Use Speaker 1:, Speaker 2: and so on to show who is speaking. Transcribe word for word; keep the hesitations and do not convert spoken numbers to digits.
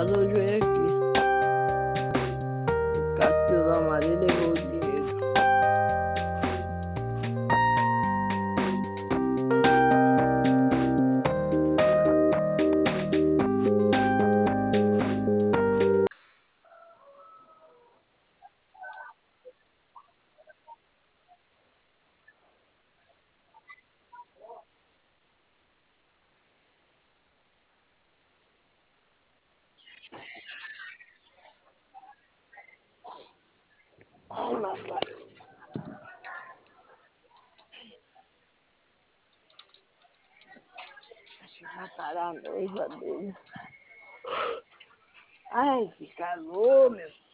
Speaker 1: mas hoje veio aqui. O Castilho da Maria levou o dinheiro. Ai, meu pai. Acho que mataram a noiva dele. Ai, que calor, meu.